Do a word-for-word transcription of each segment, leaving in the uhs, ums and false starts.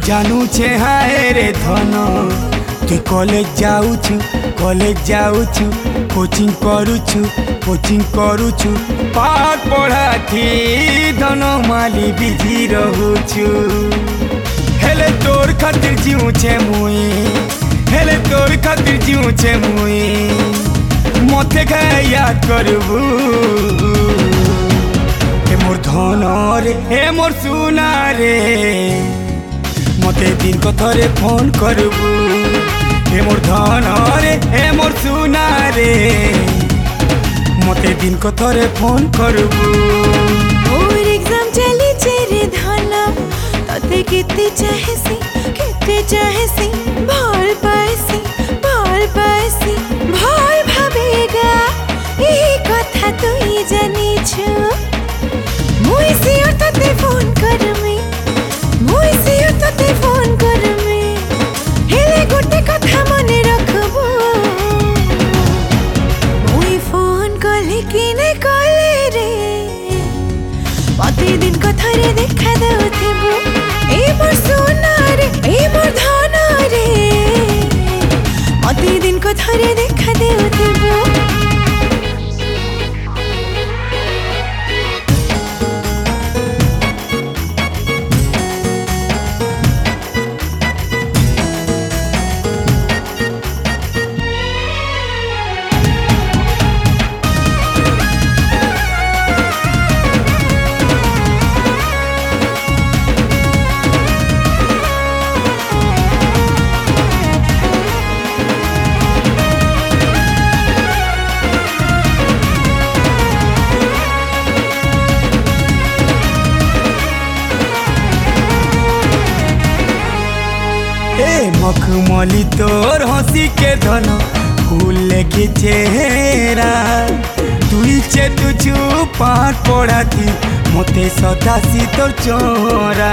जानू छे हाय रे धन तु कॉलेज जाऊछु कॉलेज जाऊछु कोचिंग करूछु कोचिंग करूछु पाठ पढ़ा थी धन माली बिजी रहूछु हेले तोर खातिर जीऊ छे मुई हेले तोर खातिर जीऊ छे मुई मते का याद करबू हे मोर धन रे हे मोर सुना रे मते दिन को थरे फोन करबू हे मोर धन रे हे मोर सुना रे मते दिन को थरे फोन करबू मोर एग्जाम चली छे रे धन तते केते चाहेसी केते चाहेसी भल पाएसी भल पाएसी भल भावेगा ई कथा तुई जानी छु मुई सियो तते फोन करमी मुई सियो तते फोन करमी हेले गोटे कथा मने रखबो मुई फोन कले कि नै कले रे मते दिन कथा रे देखा दउथिबो ए मोर सोना रे ए मोर धन रे मते दिन कथा रे देखा दउथिबो मखमली तोर हंसी के धन फूल के चेहरा तुई चे तुझू पाठ पढ़ा थी मते सतासी तोर चोरा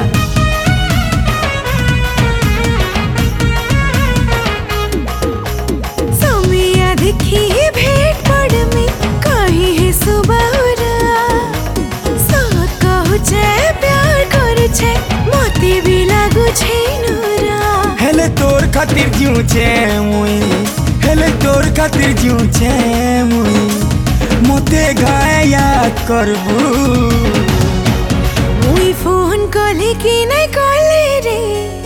समिया देखी भेट पड़ में कहीं है सुबहरा साथ कहू छे प्यार करू छे मते भी लागू छे नूरा हेले तोर खातिर जीऊ छे मुई हेले तोर खातिर जीऊ छे मुई मते गाय याद करबू मुई फोन कले कि नै कले रे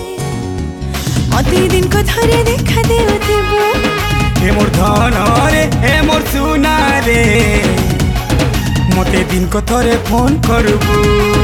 मते दिन को थरे देखा देउथिबो हे मोर धन रे हे मोर सुना रे मते दिन को थरे फोन करबू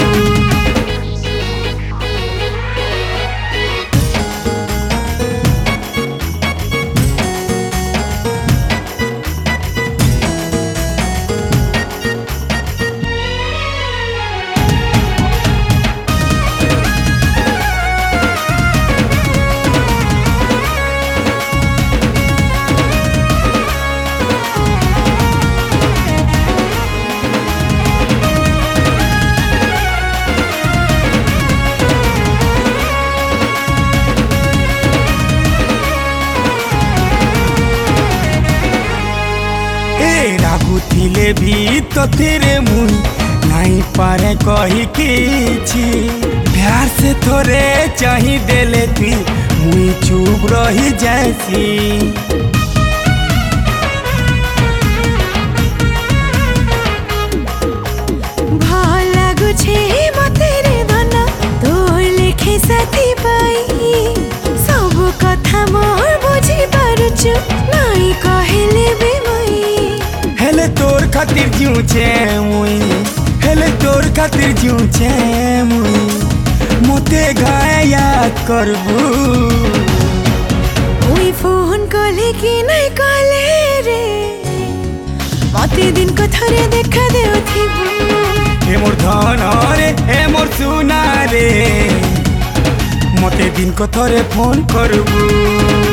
रागुथिले भी तो तेरे मुई नहीं पारे कही किछि प्यार से थोरे चाही देले थी मुई चुप रही जैसी भल लागु छे मते रे धन तोर लेखे साथी पाई सब कथा मोर बुझी पारुछु नहीं कहिले बे हेले तोर खातिर जीऊ छे मुई हेले तोर खातिर जीऊ छे मुई मते गाय याद करबू मुई फोन कले कि नै कले रे मते दिन को थरे देखा देउथिबो हे मोर धन रे हे मोर सुना रे मते दिन को थरे फोन करबू।